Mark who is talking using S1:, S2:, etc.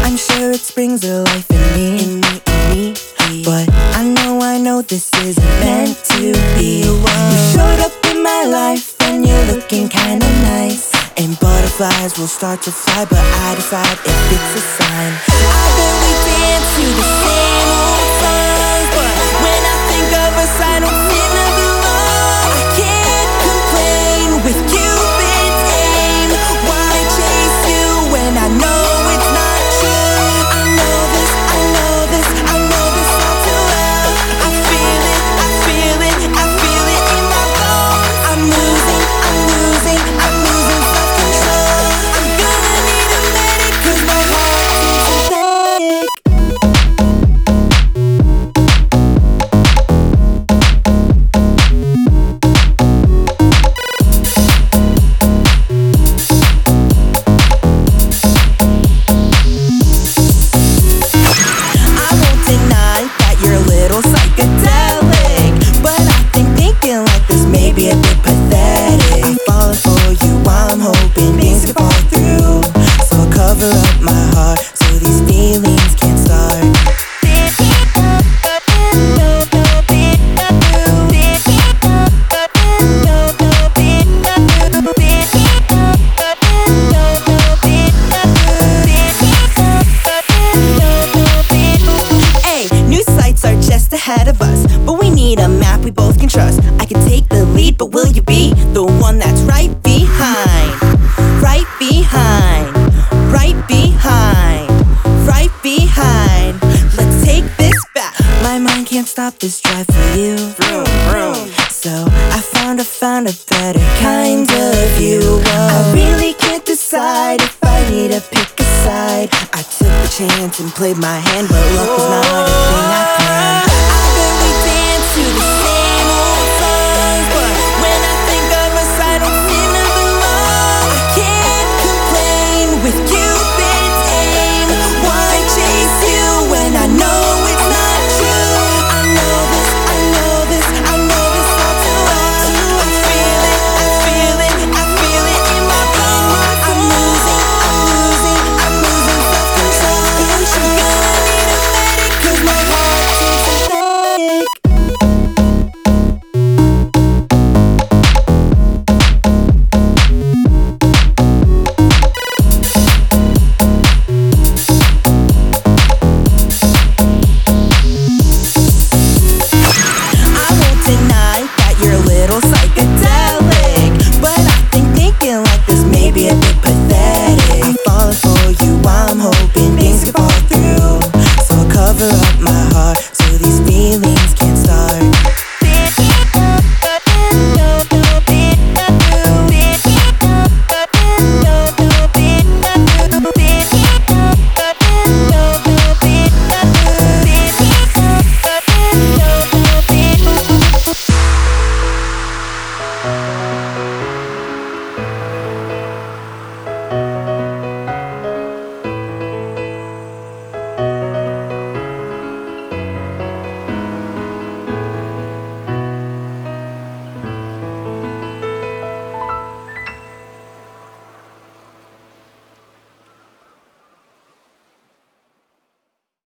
S1: I'm sure it springs a life in me, but I know this isn't meant to be. You showed up in my life and you're looking kinda nice, and butterflies will start to fly, but I decide if it's a sign. I bet we dance to the same old songs, but when I think of us I don't seem to belong. I can't complain with Cupid's aim. Why chase you when I know it's not true? I know this all too well. I feel it in my bones. I'm losing self-control. I'm gonna need a medic, 'cause my heart seems pathetic. I won't deny that you're a little psychedelic, but I think thinking like this may be a bit pathetic. I'm falling for you, I'm hoping things can fall through, so I'll cover up my heart so these feelings can't start. New sights are just ahead of us, but we need a map we both can trust. I can take the lead, but will you be the one that's right behind? Right behind, right behind, right behind. Let's take this back. My mind can't stop this drive for you. So I found a better kind of you. I really can't decide if I need to pick a side. I took the chance and played my hand, but luck was not a thing I planned.